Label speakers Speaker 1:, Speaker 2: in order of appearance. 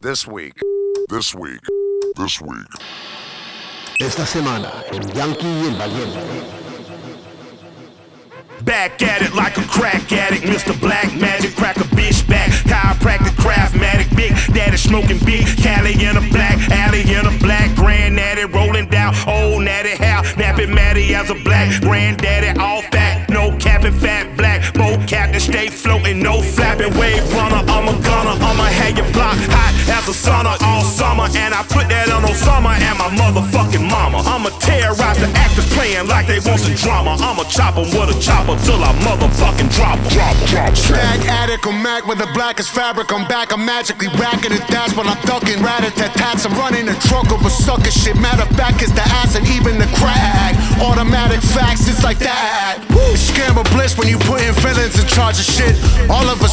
Speaker 1: This week.
Speaker 2: Esta semana en Yankee y el Valiente.
Speaker 3: Back at it like a crack addict, Mr. Black Magic, crack a bitch back, chiropractic, craftmatic, big daddy smoking big, Cali in a black, alley in a black, granddaddy rolling down, old natty how, napping Matty as a black, granddaddy all fat, no capping fat black, boat captain stay floating, no flapping, wave runner, I'm a gunner, I'ma have your block hot as a sunner all summer, and I put that on Osama and my motherfucking mama, I'ma terrorize the actors playing like they want some drama, I'ma chop 'em with a chopper till I motherfucking drop.
Speaker 4: Stag addict, I'm Mac with the blackest fabric. I'm back, I'm magically racking it. That's when I'm ducking rat-a-tat-tats. I'm running the trunk of a sucker shit. Matter of fact, it's the ass and even the crack. Automatic facts, it's like that. It's scam or bliss when you put in villains in charge of shit. All of us